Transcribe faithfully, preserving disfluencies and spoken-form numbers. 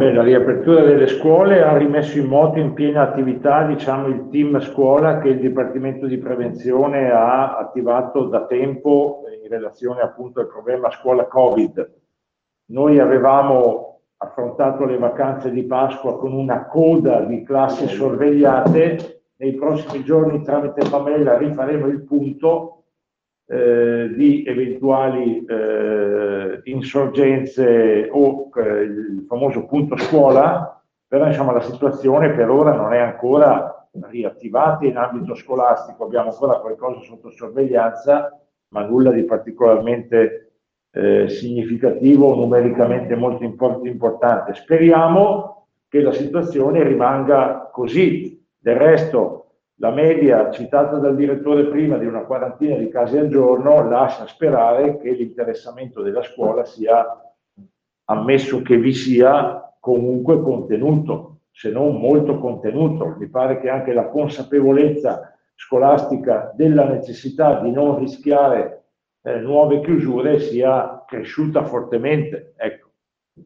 Beh, la riapertura delle scuole ha rimesso in moto in piena attività, diciamo, il team scuola che il Dipartimento di Prevenzione ha attivato da tempo in relazione appunto al problema scuola Covid. Noi avevamo affrontato le vacanze di Pasqua con una coda di classi sorvegliate. Nei prossimi giorni tramite Pamela rifaremo il punto Eh, di eventuali eh, insorgenze o eh, il famoso punto scuola, però insomma la situazione per ora non è ancora riattivata in ambito scolastico, abbiamo ancora qualcosa sotto sorveglianza, ma nulla di particolarmente eh, significativo, numericamente molto import- importante. Speriamo che la situazione rimanga così. Del resto, la media citata dal direttore prima di una quarantina di casi al giorno lascia sperare che l'interessamento della scuola sia, ammesso che vi sia, comunque contenuto, se non molto contenuto. Mi pare che anche la consapevolezza scolastica della necessità di non rischiare eh, nuove chiusure sia cresciuta fortemente. Ecco.